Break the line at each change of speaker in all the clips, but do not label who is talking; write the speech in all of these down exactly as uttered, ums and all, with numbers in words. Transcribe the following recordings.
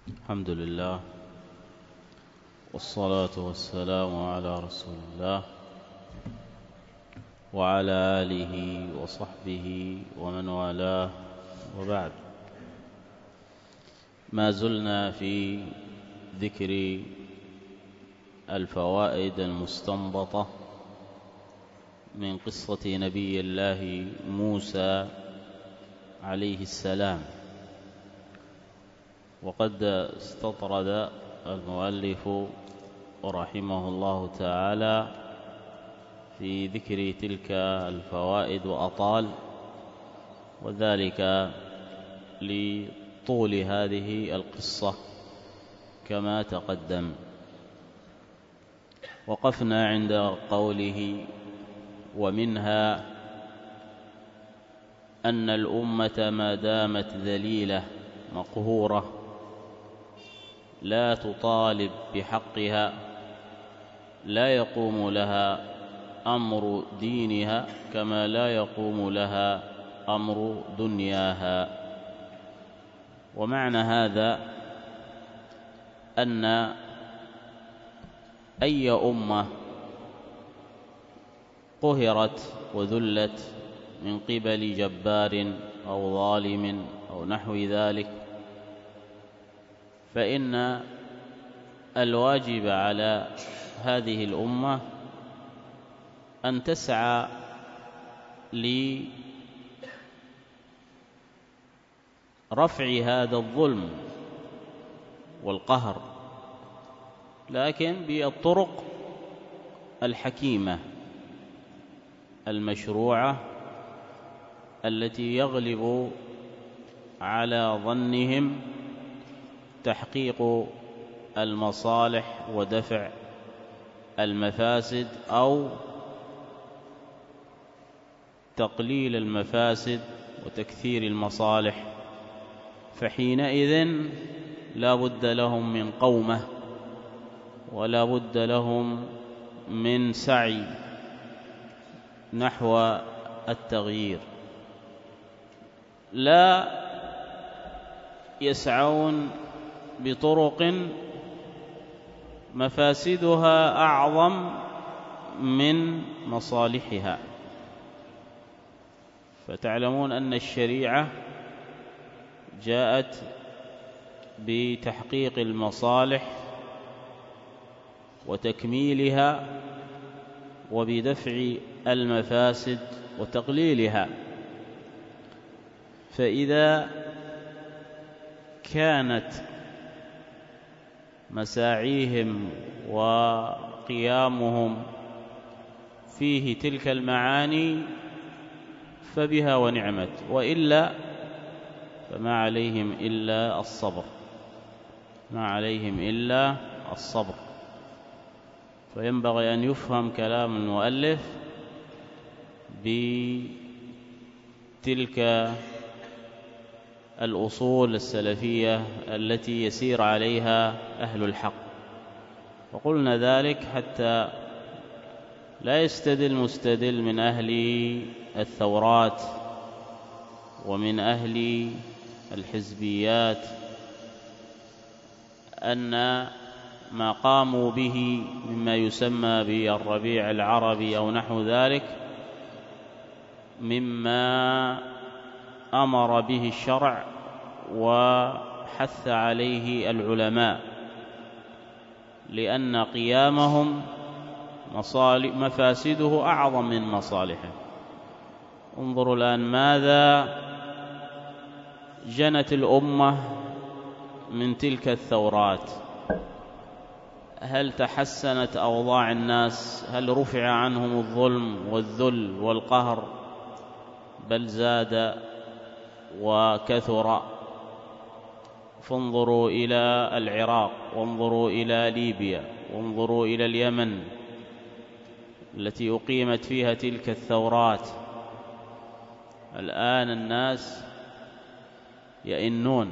الحمد لله والصلاة والسلام على رسول الله وعلى آله وصحبه ومن والاه، وبعد. ما زلنا في ذكر الفوائد المستنبطة من قصة نبي الله موسى عليه السلام، وقد استطرد المؤلف رحمه الله تعالى في ذكر تلك الفوائد وأطال، وذلك لطول هذه القصة كما تقدم. وقفنا عند قوله: ومنها أن الأمة ما دامت ذليلة مقهورة لا تطالب بحقها لا يقوم لها أمر دينها كما لا يقوم لها أمر دنياها. ومعنى هذا أن أي أمة قهرت وذلت من قبل جبار أو ظالم أو نحو ذلك، فإن الواجب على هذه الأمة أن تسعى لرفع هذا الظلم والقهر، لكن بالطرق الحكيمة المشروعة التي يغلب على ظنهم تحقيق المصالح ودفع المفاسد أو تقليل المفاسد وتكثير المصالح، فحينئذ لا بد لهم من قومة ولا بد لهم من سعي نحو التغيير. لا يسعون بطرق مفاسدها أعظم من مصالحها، فتعلمون أن الشريعة جاءت بتحقيق المصالح وتكميلها وبدفع المفاسد وتقليلها. فإذا كانت مساعيهم وقيامهم فيه تلك المعاني فبها ونعمت، وإلا فما عليهم إلا الصبر، ما عليهم إلا الصبر. فينبغي أن يفهم كلام المؤلف بتلك الأصول السلفية التي يسير عليها أهل الحق. وقلنا ذلك حتى لا يستدل مستدل من أهل الثورات ومن أهل الحزبيات أن ما قاموا به مما يسمى بالربيع العربي أو نحو ذلك مما أمر به الشرع وحث عليه العلماء، لأن قيامهم مفاسده أعظم من مصالحه. انظروا الآن ماذا جنت الأمة من تلك الثورات. هل تحسنت أوضاع الناس؟ هل رفع عنهم الظلم والذل والقهر؟ بل زاد وكثر. فانظروا إلى العراق، وانظروا إلى ليبيا، وانظروا إلى اليمن التي أقيمت فيها تلك الثورات. الآن الناس يئنون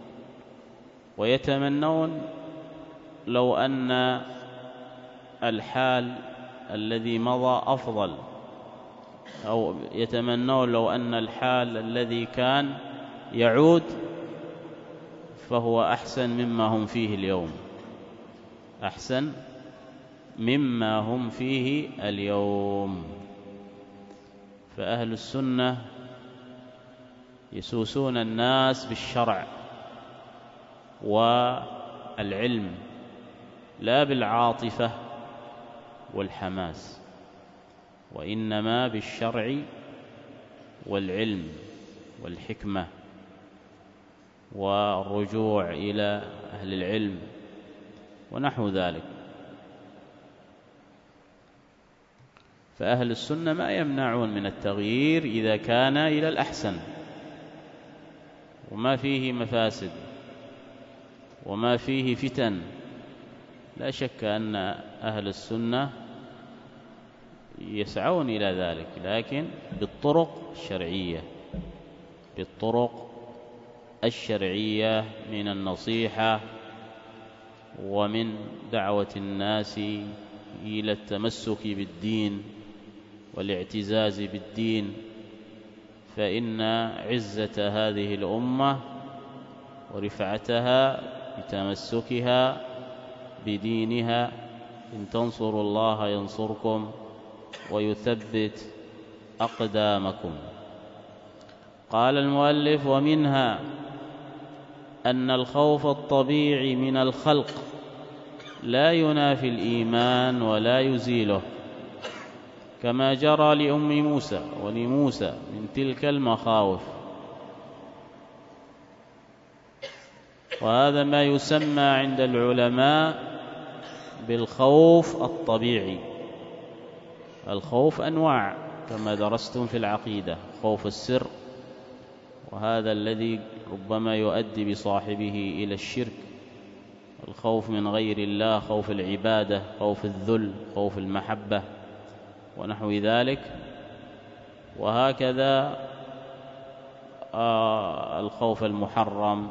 ويتمنون لو أن الحال الذي مضى أفضل، أو يتمنون لو أن الحال الذي كان يعود، فهو أحسن مما هم فيه اليوم، أحسن مما هم فيه اليوم. فأهل السنة يسوسون الناس بالشرع والعلم لا بالعاطفة والحماس، وإنما بالشرع والعلم والحكمة والرجوع إلى أهل العلم ونحو ذلك. فأهل السنة ما يمنعون من التغيير إذا كان إلى الأحسن وما فيه مفاسد وما فيه فتن. لا شك أن أهل السنة يسعون إلى ذلك، لكن بالطرق الشرعية، بالطرق الشرعية من النصيحة ومن دعوة الناس إلى التمسك بالدين والاعتزاز بالدين. فإن عزة هذه الأمة ورفعتها بتمسكها بدينها. إن تنصروا الله ينصركم ويثبت أقدامكم. قال المؤلف: ومنها أن الخوف الطبيعي من الخلق لا ينافي الإيمان ولا يزيله، كما جرى لأم موسى ولموسى من تلك المخاوف. وهذا ما يسمى عند العلماء بالخوف الطبيعي. الخوف أنواع كما درستم في العقيدة: خوف السر، وهذا الذي ربما يؤدي بصاحبه إلى الشرك. الخوف من غير الله، خوف العبادة، خوف الذل، خوف المحبة ونحو ذلك. وهكذا آه الخوف المحرم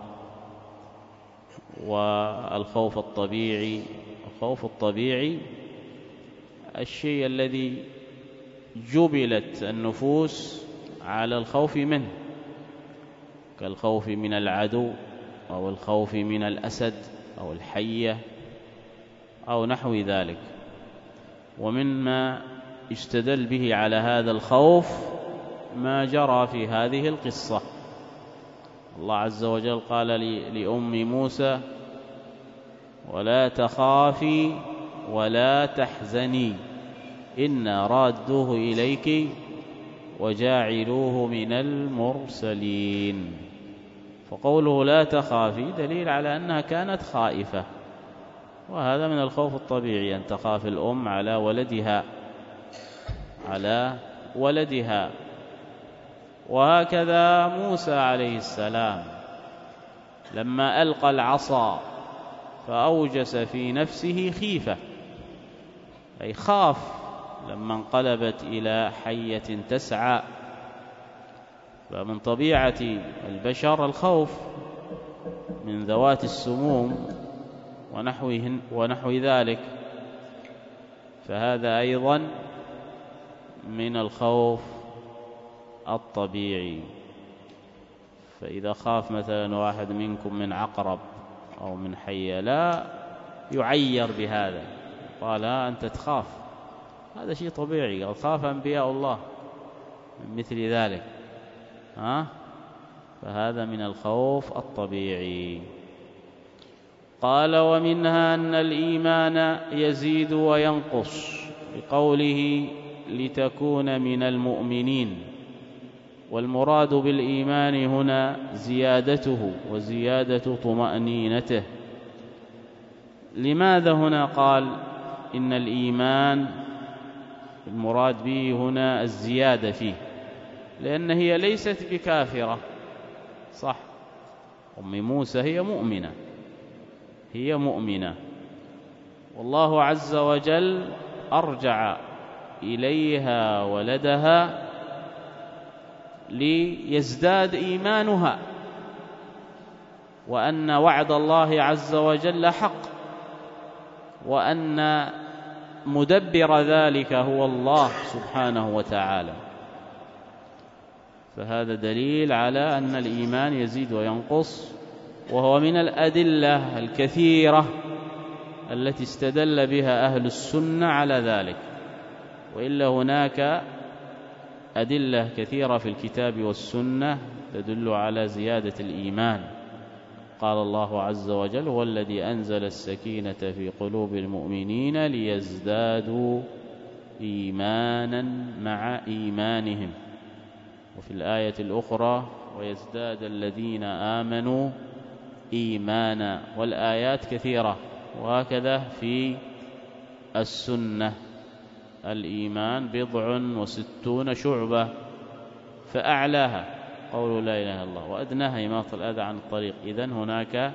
والخوف الطبيعي. الخوف الطبيعي الشيء الذي جبلت النفوس على الخوف منه، كالخوف من العدو أو الخوف من الأسد أو الحية أو نحو ذلك. ومما استدل به على هذا الخوف ما جرى في هذه القصة. الله عز وجل قال لأم موسى: ولا تخافي ولا تحزني إنا رادوه إليك وجاعلوه من المرسلين. فقوله لا تخافي دليل على أنها كانت خائفة، وهذا من الخوف الطبيعي، أن تخاف الأم على ولدها على ولدها. وهكذا موسى عليه السلام لما ألقى العصا فأوجس في نفسه خيفة، أي خاف لما انقلبت إلى حية تسعى. فمن طبيعة البشر الخوف من ذوات السموم ونحوهن ونحو ذلك، فهذا أيضا من الخوف الطبيعي. فإذا خاف مثلا واحد منكم من عقرب أو من حية لا يعير بهذا، قال أنت تخاف، هذا شيء طبيعي، قد خاف أنبياء الله من مثل ذلك. ها؟ فهذا من الخوف الطبيعي. قال: ومنها أن الإيمان يزيد وينقص، بقوله لتكون من المؤمنين. والمراد بالإيمان هنا زيادته وزيادة طمأنينته. لماذا هنا قال إن الإيمان المراد به هنا الزيادة فيه؟ لأن هي ليست بكافرة، صح؟ أم موسى هي مؤمنة، هي مؤمنة، والله عز وجل أرجع إليها ولدها ليزداد إيمانها، وأن وعد الله عز وجل حق، وأن مدبر ذلك هو الله سبحانه وتعالى. فهذا دليل على أن الإيمان يزيد وينقص وهو من الأدلة الكثيرة التي استدل بها أهل السنة على ذلك، وإلا هناك أدلة كثيرة في الكتاب والسنة تدل على زيادة الإيمان. قال الله عز وجل: هو الذي أنزل السكينة في قلوب المؤمنين ليزدادوا إيمانا مع إيمانهم. وفي الآية الأخرى: ويزداد الذين آمنوا إيمانا. والآيات كثيرة، وهكذا في السنة: الإيمان بضع وستون شعبة، فأعلاها قول لا إله إلا الله، وأدناها إماطة الأذى عن الطريق. إذن هناك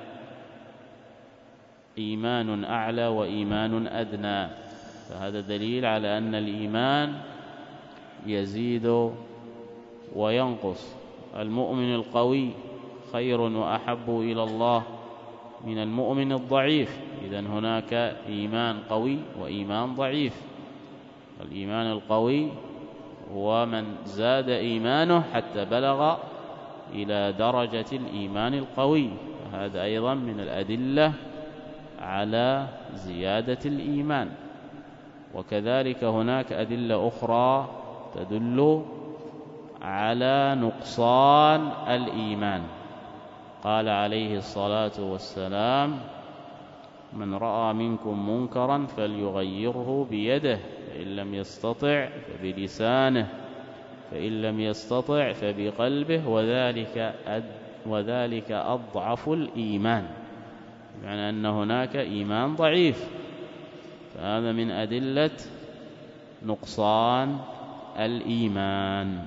إيمان أعلى وإيمان أدنى، فهذا دليل على أن الإيمان يزيد وينقص. المؤمن القوي خير وأحب إلى الله من المؤمن الضعيف. إذن هناك إيمان قوي وإيمان ضعيف. الإيمان القوي هو من زاد إيمانه حتى بلغ إلى درجة الإيمان القوي، وهذا أيضا من الأدلة على زيادة الإيمان. وكذلك هناك أدلة أخرى تدل على نقصان الإيمان. قال عليه الصلاة والسلام: من رأى منكم منكرا فليغيره بيده، فإن لم يستطع فبلسانه، فإن لم يستطع فبقلبه، وذلك أد وذلك أضعف الإيمان، يعني أن هناك إيمان ضعيف. فهذا من أدلة نقصان الإيمان.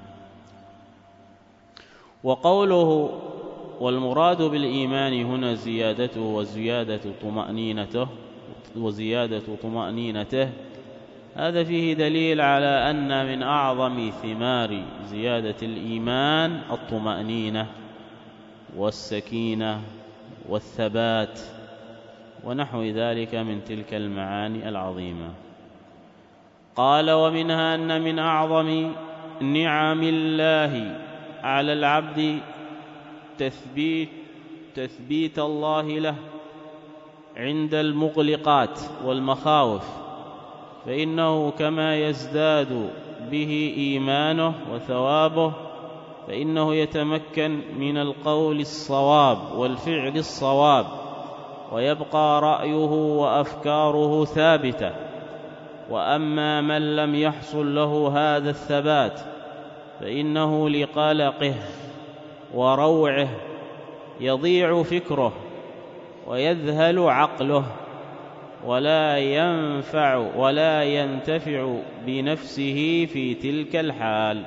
وقوله: والمراد بالإيمان هنا زيادته وزيادة طمأنينته وزيادة طمأنينته هذا فيه دليل على أن من أعظم ثمار زيادة الإيمان الطمأنينة والسكينة والثبات ونحو ذلك من تلك المعاني العظيمة. قال: ومنها أن من أعظم نعم الله على العبد تثبيت تثبيت الله له عند المغلقات والمخاوف، فإنه كما يزداد به إيمانه وثوابه فإنه يتمكن من القول الصواب والفعل الصواب، ويبقى رأيه وأفكاره ثابتة. وأما من لم يحصل له هذا الثبات فإنه لقلقه وروعه يضيع فكره ويذهل عقله، ولا ينفع ولا ينتفع بنفسه في تلك الحال.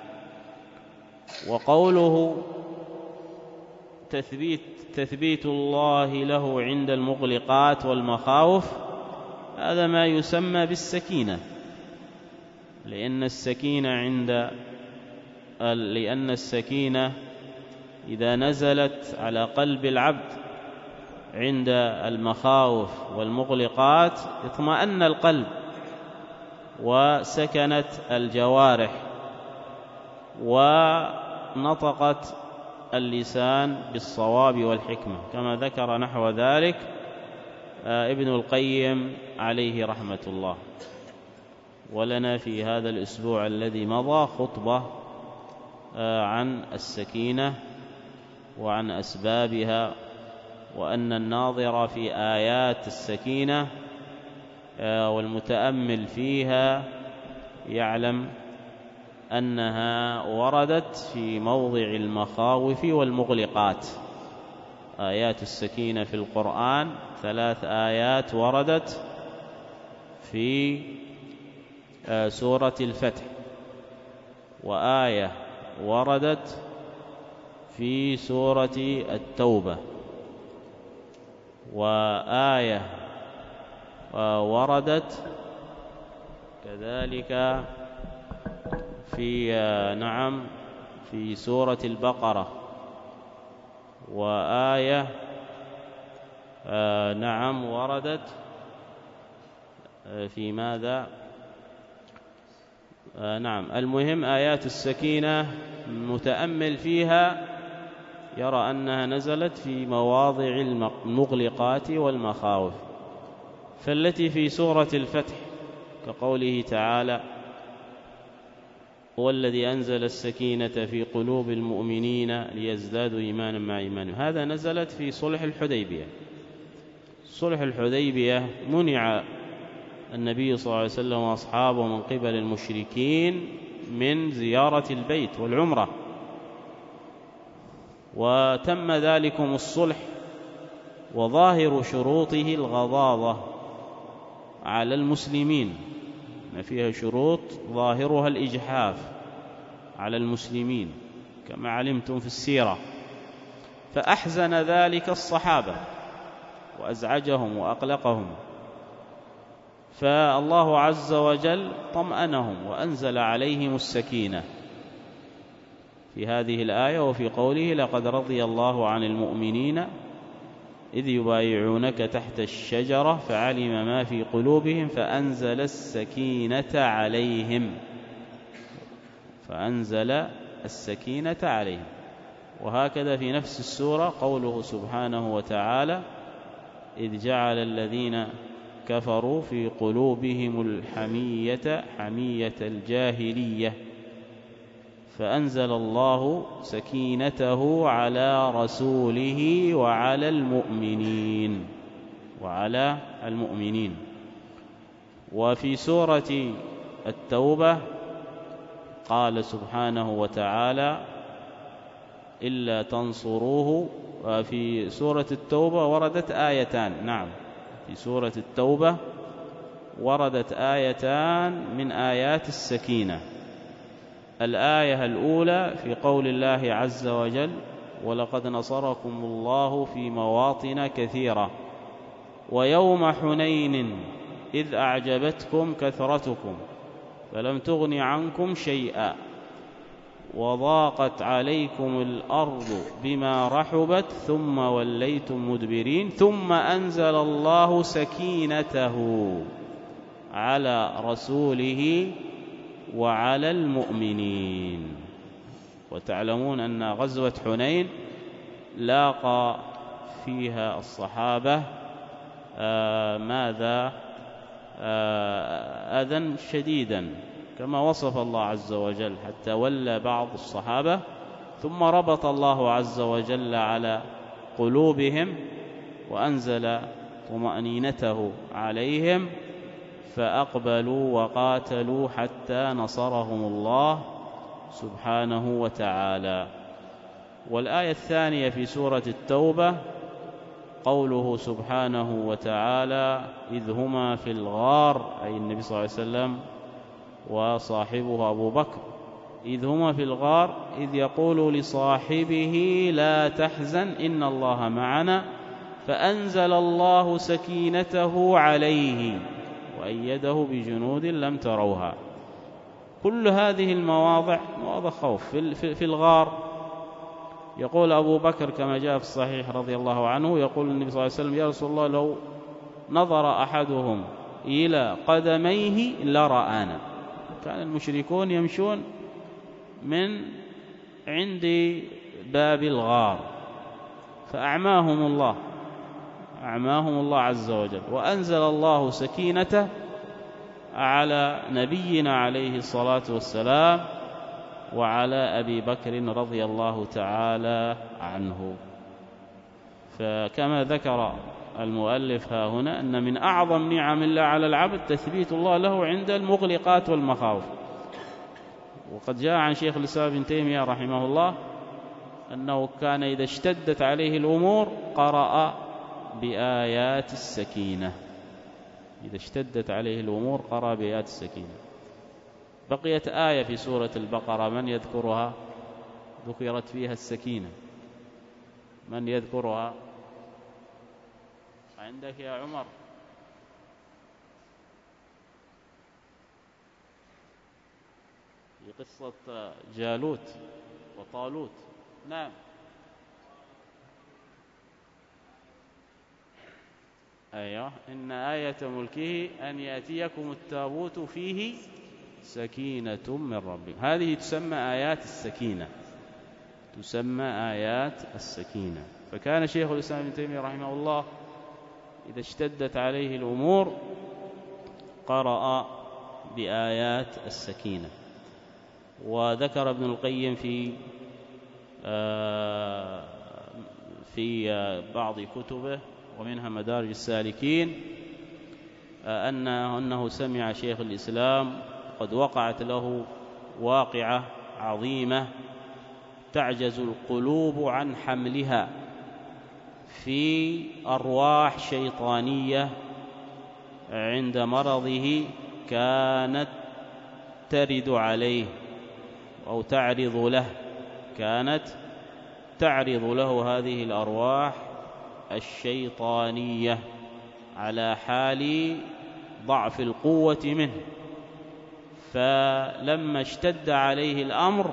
وقوله تثبيت تثبيت الله له عند المغلقات والمخاوف هذا ما يسمى بالسكينة، لأن السكينة عند لأن السكينة إذا نزلت على قلب العبد عند المخاوف والمغلقات اطمأن القلب وسكنت الجوارح ونطقت اللسان بالصواب والحكمة، كما ذكر نحو ذلك ابن القيم عليه رحمة الله. ولنا في هذا الأسبوع الذي مضى خطبة عن السكينة وعن أسبابها، وأن الناظر في آيات السكينة والمتأمل فيها يعلم أنها وردت في موضع المخاوف والمغلقات. آيات السكينة في القرآن ثلاث آيات وردت في سورة الفتح، وآية وردت في سورة التوبة، وآية وردت كذلك في نعم في سورة البقرة، وآية نعم وردت في ماذا نعم المهم آيات السكينة متأمل فيها يرى أنها نزلت في مواضع المغلقات والمخاوف. فالتي في سورة الفتح كقوله تعالى: هو الذي أنزل السكينة في قلوب المؤمنين ليزدادوا إيمانا مع إيمانهم، هذا نزلت في صلح الحديبية. صلح الحديبية منع النبي صلى الله عليه وسلم وأصحابه من قبل المشركين من زيارة البيت والعمرة، وتم ذلكم الصلح، وظاهر شروطه الغضاضة على المسلمين، ما فيها شروط ظاهرها الإجحاف على المسلمين كما علمتم في السيرة، فأحزن ذلك الصحابة وأزعجهم وأقلقهم، فالله عز وجل طمأنهم وأنزل عليهم السكينة في هذه الآية وفي قوله: لقد رضي الله عن المؤمنين إذ يبايعونك تحت الشجرة فعلم ما في قلوبهم فأنزل السكينة عليهم فأنزل السكينة عليهم. وهكذا في نفس السورة قوله سبحانه وتعالى: إذ جعل الذين كفروا في قلوبهم الحمية حمية الجاهلية فأنزل الله سكينته على رسوله وعلى المؤمنين وعلى المؤمنين. وفي سورة التوبة قال سبحانه وتعالى: إلا تنصروه. في سورة التوبة وردت آيتان، نعم في سورة التوبة وردت آيتان من آيات السكينة. الآية الأولى في قول الله عز وجل: ولقد نصركم الله في مواطن كثيرة ويوم حنين إذ أعجبتكم كثرتكم فلم تغن عنكم شيئا وضاقت عليكم الأرض بما رحبت ثم وليتم مدبرين ثم أنزل الله سكينته على رسوله وعلى المؤمنين. وتعلمون أن غزوة حنين لاقى فيها الصحابة آه ماذا آه أذى شديدا كما وصف الله عز وجل، حتى ولى بعض الصحابة ثم ربط الله عز وجل على قلوبهم وأنزل طمأنينته عليهم فأقبلوا وقاتلوا حتى نصرهم الله سبحانه وتعالى. والآية الثانية في سورة التوبة قوله سبحانه وتعالى: إذ هما في الغار، أي النبي صلى الله عليه وسلم وصاحبه أبو بكر، إذ هما في الغار إذ يقول لصاحبه لا تحزن إن الله معنا فأنزل الله سكينته عليه وأيده بجنود لم تروها. كل هذه المواضع مواضع خوف. في الغار يقول أبو بكر كما جاء في الصحيح رضي الله عنه، يقول النبي صلى الله عليه وسلم: يا رسول الله لو نظر أحدهم إلى قدميه لرآنا. كان المشركون يمشون من عند باب الغار فأعماهم الله أعماهم الله عز وجل، وأنزل الله سكينته على نبينا عليه الصلاة والسلام وعلى أبي بكر رضي الله تعالى عنه. فكما ذكر المؤلف ها هنا أن من أعظم نعم الله على العبد تثبيت الله له عند المغلقات والمخاوف. وقد جاء عن شيخ الإسلام ابن تيمية رحمه الله أنه كان إذا اشتدت عليه الأمور قرأ بآيات السكينة، إذا اشتدت عليه الأمور قرأ بآيات السكينة. بقيت آية في سورة البقرة من يذكرها؟ ذكرت فيها السكينة، من يذكرها؟ عندك يا عمر؟ في قصة جالوت وطالوت. نعم، أيوة، إن آية ملكه أن يأتيكم التابوت فيه سكينة من ربكم. هذه تسمى آيات السكينة. تسمى آيات السكينة. فكان شيخ الإسلام ابن تيمية رحمه الله إذا اشتدت عليه الأمور قرأ بآيات السكينة. وذكر ابن القيم في في بعض كتبه ومنها مدارج السالكين أنه سمع شيخ الإسلام قد وقعت له واقعة عظيمة تعجز القلوب عن حملها في أرواح شيطانية عند مرضه كانت ترد عليه أو تعرض له كانت تعرض له هذه الأرواح الشيطانية على حال ضعف القوة منه. فلما اشتد عليه الأمر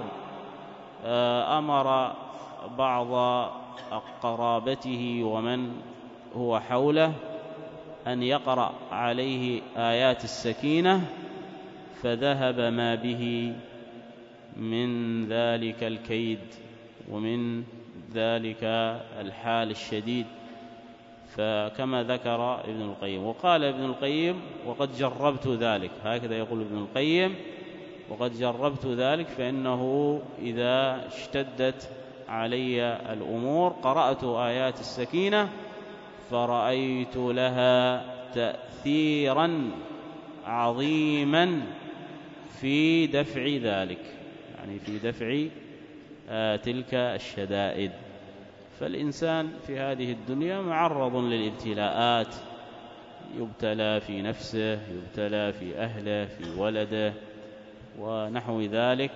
أمر بعض قرابته ومن هو حوله أن يقرأ عليه آيات السكينة، فذهب ما به من ذلك الكيد ومن ذلك الحال الشديد. فكما ذكر ابن القيم، وقال ابن القيم وقد جربت ذلك، هكذا يقول ابن القيم وقد جربت ذلك، فإنه إذا اشتدت علي الأمور قرأت آيات السكينة فرأيت لها تأثيرا عظيما في دفع ذلك، يعني في دفع آه تلك الشدائد. فالإنسان في هذه الدنيا معرض للابتلاءات، يبتلى في نفسه، يبتلى في أهله، في ولده ونحو ذلك،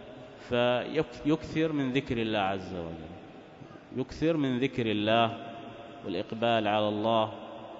فيكثر من ذكر الله عز وجل، يكثر من ذكر الله والإقبال على الله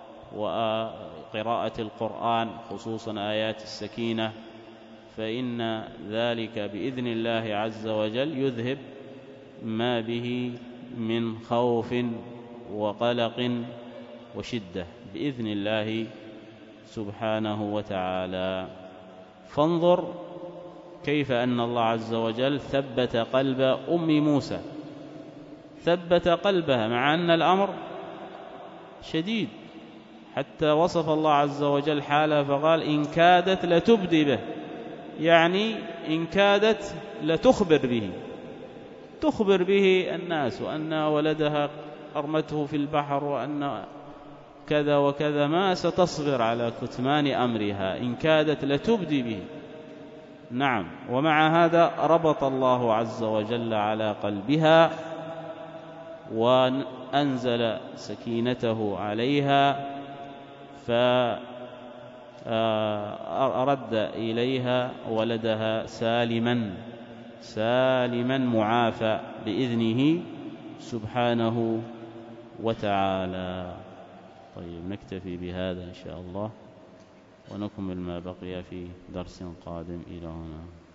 وقراءة القرآن خصوصا آيات السكينة، فإن ذلك بإذن الله عز وجل يذهب ما به من خوف وقلق وشدة بإذن الله سبحانه وتعالى. فانظر كيف أن الله عز وجل ثبت قلب أم موسى، ثبت قلبها مع أن الأمر شديد، حتى وصف الله عز وجل حالها فقال إن كادت لتبدي به، يعني إن كادت لتخبر به، تخبر به الناس وأن ولدها أرمته في البحر وأن كذا وكذا، ما ستصبر على كتمان أمرها، إن كادت لتبدي به. نعم، ومع هذا ربط الله عز وجل على قلبها وأنزل سكينته عليها، فأرد إليها ولدها سالما سالما معافى بإذنه سبحانه وتعالى. طيب، نكتفي بهذا إن شاء الله ونكمل ما بقي في درس قادم. إلى هنا.